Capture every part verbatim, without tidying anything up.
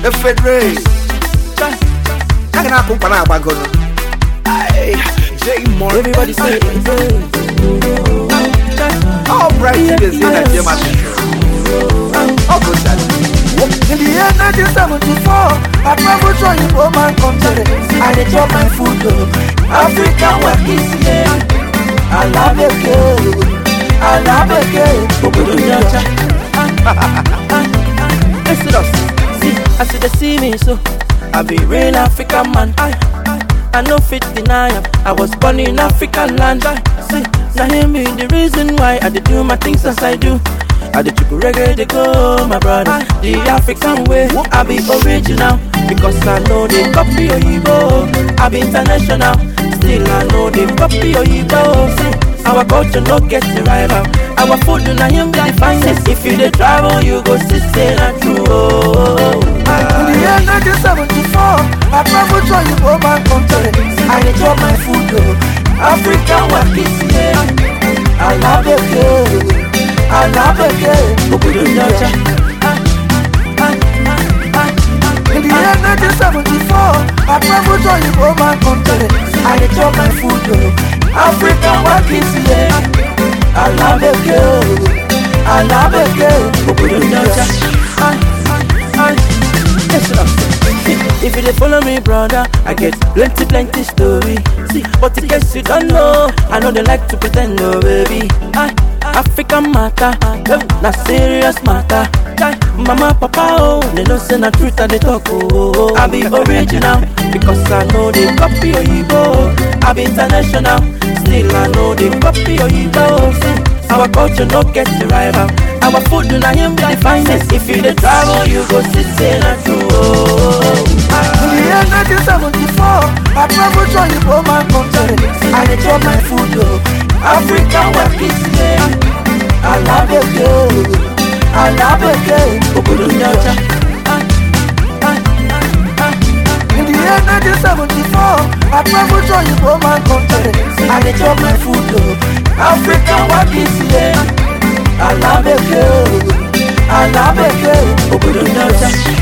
the Federation. I can have company about going. J more. Everybody say all bright is in a gym. In the year nineteen seventy-four, I traveled to a Roman country. I did drop my food up. African work is here. I love it, girl. I love it, girl. Listen up. See, I see they see me so I be real African man. I, I no fit deny am. I was born in African land. See, now hear me the reason why I did do my things as I do. I did triple reggae they go, my brother. The African way, I be original because I know they copy Oyibo. I be international, still I know they copy Oyibo. See, our culture no get the rival. Our food do not him the finest. If you dey travel, you go see say na true. In the year nineteen seventy-four, I traveled to a Roman country. I did drop my food up. African work is here. I love it, girl. I love it, girl. In the year nineteen seventy-four, I traveled to a Roman country. I did drop my food up. African work is here. I love it, girl. I love it, girl. If you dey follow me, brother, I get plenty, plenty story. See, but in case you don't know, I know they like to pretend, no baby. I, African matter, na serious matter. Mama, papa, oh, they know say na truth and they talk. Oh, I be original because I know they copy Oyibo. I be international, still I know they copy Oyibo. See, our culture no get the rival. Our food do not him the finest. If you dey travel, you go see say na true. In the year nineteen seventy-four, I traveled to a Roman country. I did drop my food up. African work is here. I love it, girl. I love it, girl. In the year nineteen seventy-four, I traveled to a Roman country. I did drop my food up. African work is here. I love it, girl. I love it, girl.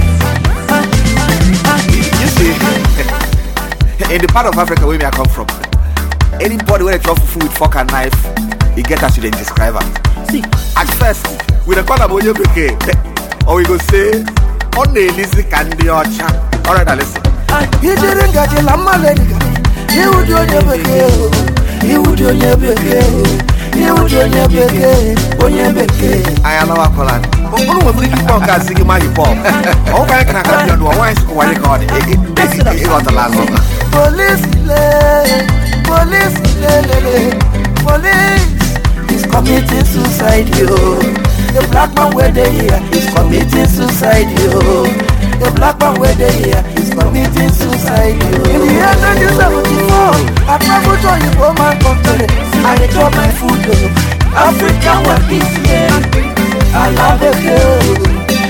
You see, in the part of Africa where I come from, anybody when they try food with fork and knife, you get as you then describe it. See, at first, we don't call about your bouquet, or we go say, on the Lizzie Candy or Chan. All right, now listen. He didn't get a lamb, he would do your bouquet, he would do your bouquet. You would do your bouquet, on your bouquet. I am our Colin. Who was the podcast singing my hip hop? Oh, I can have your wife, what you call it. It was the last one. Police, police, police is committing suicide, yo. The black man where they here is committing suicide, yo. The black man where they here is committing suicide, yo. In the year nineteen seventy-four, I traveled to a Roman country. I did drop my food up. African work is here. I love it, girl.